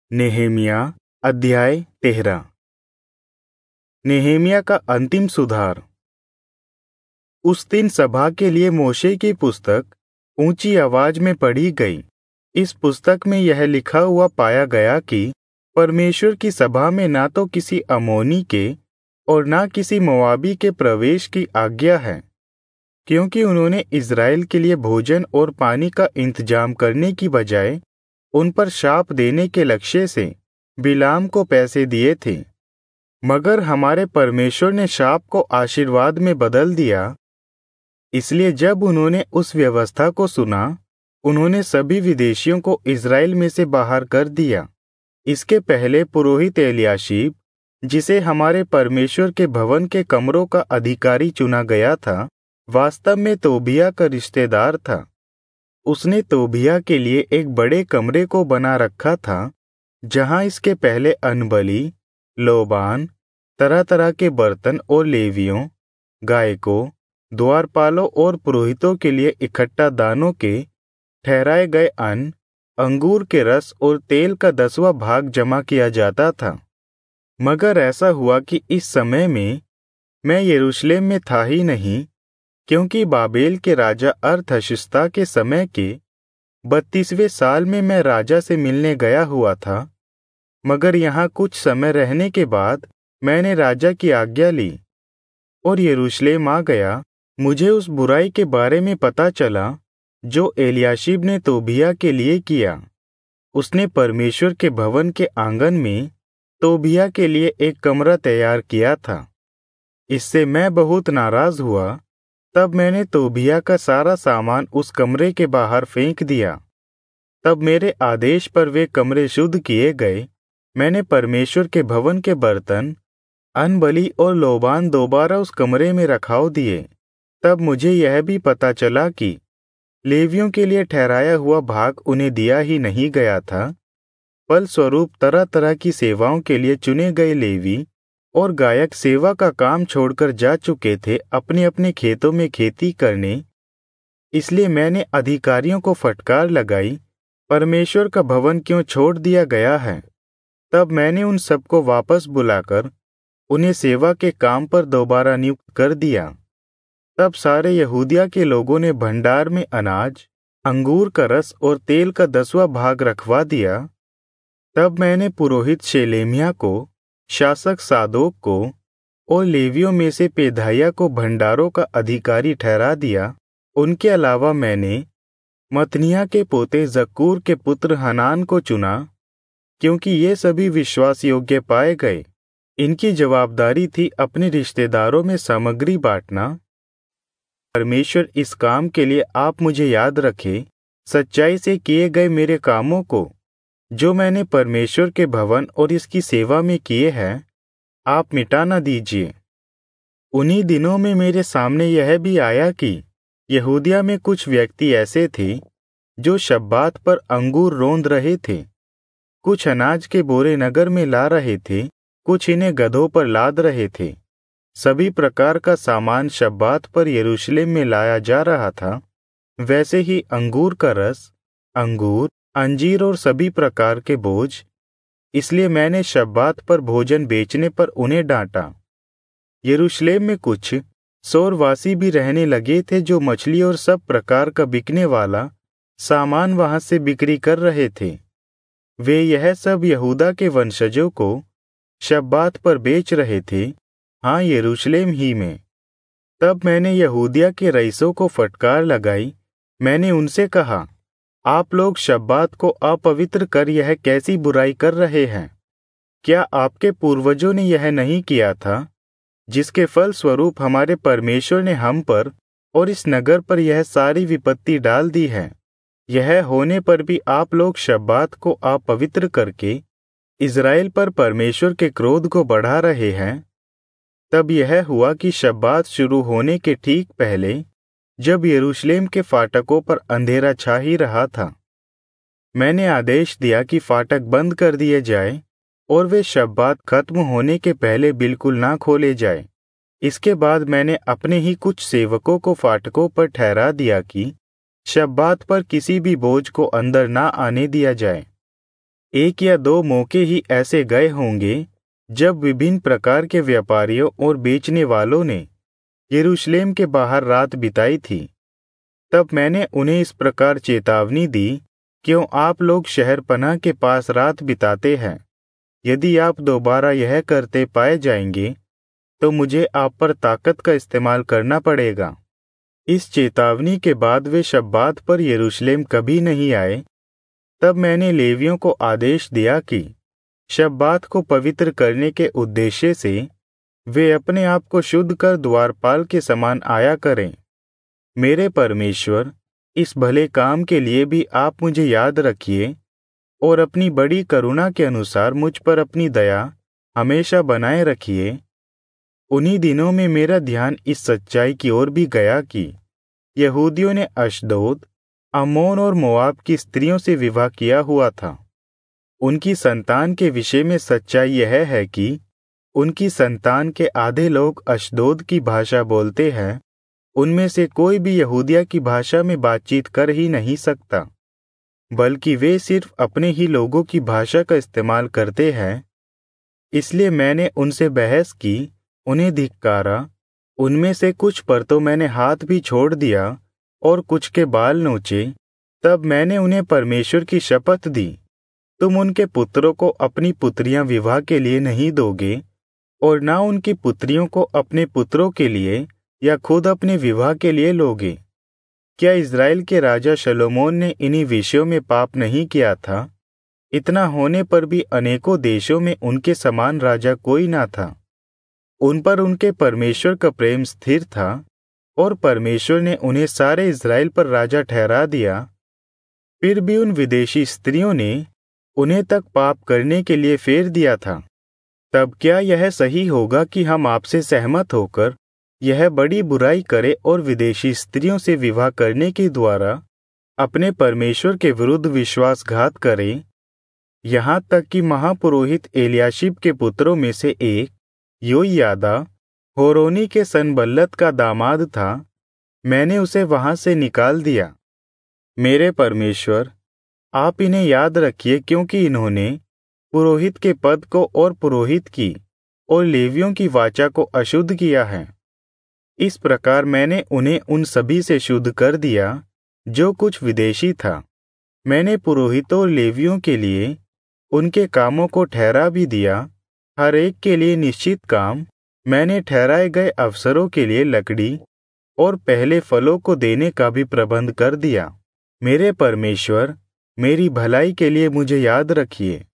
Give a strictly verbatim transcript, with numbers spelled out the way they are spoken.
नेहेमिया अध्याय तेरह। नेहेमिया का अंतिम सुधार। उस दिन सभा के लिए मोशे की पुस्तक ऊंची आवाज में पढ़ी गई। इस पुस्तक में यह लिखा हुआ पाया गया कि परमेश्वर की सभा में ना तो किसी अमोनी के और ना किसी मोआबी के प्रवेश की आज्ञा है, क्योंकि उन्होंने इज़राइल के लिए भोजन और पानी का इंतजाम करने की बजाय उन पर शाप देने के लक्ष्य से बिलाम को पैसे दिए थे। मगर हमारे परमेश्वर ने शाप को आशीर्वाद में बदल दिया। इसलिए जब उन्होंने उस व्यवस्था को सुना, उन्होंने सभी विदेशियों को इज़राइल में से बाहर कर दिया। इसके पहले पुरोहित एलियाशीब, जिसे हमारे परमेश्वर के भवन के कमरों का अधिकारी चुना गया था, वास्तव में तोबिया का रिश्तेदार था। उसने तोबिया के लिए एक बड़े कमरे को बना रखा था, जहां इसके पहले अन्नबलि, लोबान, तरह तरह के बर्तन और लेवियों, गायकों, द्वारपालों और पुरोहितों के लिए इकट्ठा दानों के ठहराए गए अन्न, अंगूर के रस और तेल का दसवां भाग जमा किया जाता था। मगर ऐसा हुआ कि इस समय में मैं यरूशलेम में था ही नहीं, क्योंकि बाबेल के राजा अर्थशस्ता के समय के बत्तीसवें साल में मैं राजा से मिलने गया हुआ था। मगर यहाँ कुछ समय रहने के बाद मैंने राजा की आज्ञा ली और यरूशलेम आ गया। मुझे उस बुराई के बारे में पता चला जो एलियाशीब ने तोबिया के लिए किया। उसने परमेश्वर के भवन के आंगन में तोबिया के लिए एक कमरा तैयार किया था। इससे मैं बहुत नाराज हुआ। तब मैंने तोबिया का सारा सामान उस कमरे के बाहर फेंक दिया। तब मेरे आदेश पर वे कमरे शुद्ध किए गए। मैंने परमेश्वर के भवन के बर्तन, अन्नबलि और लोबान दोबारा उस कमरे में रखाव दिए। तब मुझे यह भी पता चला कि लेवियों के लिए ठहराया हुआ भाग उन्हें दिया ही नहीं गया था। फलस्वरूप तरह तरह की सेवाओं के लिए चुने गए लेवी और गायक सेवा का काम छोड़कर जा चुके थे अपने अपने खेतों में खेती करने। इसलिए मैंने अधिकारियों को फटकार लगाई, परमेश्वर का भवन क्यों छोड़ दिया गया है। तब मैंने उन सबको वापस बुलाकर उन्हें सेवा के काम पर दोबारा नियुक्त कर दिया। तब सारे यहूदिया के लोगों ने भंडार में अनाज, अंगूर का रस और तेल का दसवां भाग रखवा दिया। तब मैंने पुरोहित शेलेमिया को, शासक सादोक को और लेवियों में से पेदाहिया को भंडारों का अधिकारी ठहरा दिया। उनके अलावा मैंने मतनिया के पोते जक्कूर के पुत्र हनान को चुना, क्योंकि ये सभी विश्वास योग्य पाए गए। इनकी जवाबदारी थी अपने रिश्तेदारों में सामग्री बांटना। परमेश्वर इस काम के लिए आप मुझे याद रखे, सच्चाई से किए गए मेरे कामों को जो मैंने परमेश्वर के भवन और इसकी सेवा में किए हैं, आप मिटा न दीजिए। उन्हीं दिनों में मेरे सामने यह भी आया कि यहूदिया में कुछ व्यक्ति ऐसे थे जो शब्बात पर अंगूर रोंद रहे थे। कुछ अनाज के बोरे नगर में ला रहे थे, कुछ इन्हें गधों पर लाद रहे थे। सभी प्रकार का सामान शब्बात पर यरूशलेम में लाया जा रहा था। वैसे ही अंगूर का रस, अंगूर, अंजीर और सभी प्रकार के बोझ। इसलिए मैंने शब्बात पर भोजन बेचने पर उन्हें डांटा। यरूशलेम में कुछ सोरवासी भी रहने लगे थे जो मछली और सब प्रकार का बिकने वाला सामान वहां से बिक्री कर रहे थे। वे यह सब यहूदा के वंशजों को शब्बात पर बेच रहे थे, हाँ, यरूशलेम ही में। तब मैंने यहूदिया के रईसों को फटकार लगाई। मैंने उनसे कहा, आप लोग शब्बात को अपवित्र कर यह कैसी बुराई कर रहे हैं? क्या आपके पूर्वजों ने यह नहीं किया था, जिसके फल स्वरूप हमारे परमेश्वर ने हम पर और इस नगर पर यह सारी विपत्ति डाल दी है? यह होने पर भी आप लोग शब्बात को अपवित्र करके इज़राइल पर परमेश्वर के क्रोध को बढ़ा रहे हैं। तब यह हुआ कि शब्बात शुरू होने के ठीक पहले, जब यरूशलेम के फाटकों पर अंधेरा छा ही रहा था, मैंने आदेश दिया कि फाटक बंद कर दिए जाए और वे शब्बात खत्म होने के पहले बिल्कुल ना खोले जाए। इसके बाद मैंने अपने ही कुछ सेवकों को फाटकों पर ठहरा दिया कि शब्बात पर किसी भी बोझ को अंदर ना आने दिया जाए। एक या दो मौके ही ऐसे गए होंगे जब विभिन्न प्रकार के व्यापारियों और बेचने वालों ने यरूशलेम के बाहर रात बिताई थी। तब मैंने उन्हें इस प्रकार चेतावनी दी, क्यों आप लोग शहर पनाह के पास रात बिताते हैं? यदि आप दोबारा यह करते पाए जाएंगे तो मुझे आप पर ताकत का इस्तेमाल करना पड़ेगा। इस चेतावनी के बाद वे शब्बात पर यरूशलेम कभी नहीं आए। तब मैंने लेवियों को आदेश दिया कि शब्बात को पवित्र करने के उद्देश्य से वे अपने आप को शुद्ध कर द्वारपाल के समान आया करें। मेरे परमेश्वर, इस भले काम के लिए भी आप मुझे याद रखिए और अपनी बड़ी करुणा के अनुसार मुझ पर अपनी दया हमेशा बनाए रखिए। उन्हीं दिनों में मेरा ध्यान इस सच्चाई की ओर भी गया कि यहूदियों ने अश्दोद, अम्मोन और मोआब की स्त्रियों से विवाह किया हुआ था। उनकी संतान के विषय में सच्चाई यह है कि उनकी संतान के आधे लोग अश्दोद की भाषा बोलते हैं। उनमें से कोई भी यहूदिया की भाषा में बातचीत कर ही नहीं सकता, बल्कि वे सिर्फ अपने ही लोगों की भाषा का इस्तेमाल करते हैं। इसलिए मैंने उनसे बहस की, उन्हें धिक्कारा। उनमें से कुछ पर तो मैंने हाथ भी छोड़ दिया और कुछ के बाल नोचे। तब मैंने उन्हें परमेश्वर की शपथ दी, तुम उनके पुत्रों को अपनी पुत्रियां विवाह के लिए नहीं दोगे और न उनकी पुत्रियों को अपने पुत्रों के लिए या खुद अपने विवाह के लिए लोगे। क्या इज़राइल के राजा शलोमोन ने इन्हीं विषयों में पाप नहीं किया था? इतना होने पर भी अनेकों देशों में उनके समान राजा कोई ना था। उन पर उनके परमेश्वर का प्रेम स्थिर था और परमेश्वर ने उन्हें सारे इज़राइल पर राजा ठहरा दिया। फिर भी उन विदेशी स्त्रियों ने उन्हें तक पाप करने के लिए फेर दिया था। तब क्या यह सही होगा कि हम आपसे सहमत होकर यह बड़ी बुराई करें और विदेशी स्त्रियों से विवाह करने के द्वारा अपने परमेश्वर के विरुद्ध विश्वासघात करें? यहाँ तक कि महापुरोहित एलियाशिब के पुत्रों में से एक योयादा होरोनी के सनबल्लत का दामाद था, मैंने उसे वहां से निकाल दिया। मेरे परमेश्वर, आप इन्हें याद रखिए, क्योंकि इन्होंने पुरोहित के पद को और पुरोहित की और लेवियों की वाचा को अशुद्ध किया है। इस प्रकार मैंने उन्हें उन सभी से शुद्ध कर दिया जो कुछ विदेशी था। मैंने पुरोहितों और लेवियों के लिए उनके कामों को ठहरा भी दिया, हर एक के लिए निश्चित काम। मैंने ठहराए गए अवसरों के लिए लकड़ी और पहले फलों को देने का भी प्रबंध कर दिया। मेरे परमेश्वर, मेरी भलाई के लिए मुझे याद रखिए।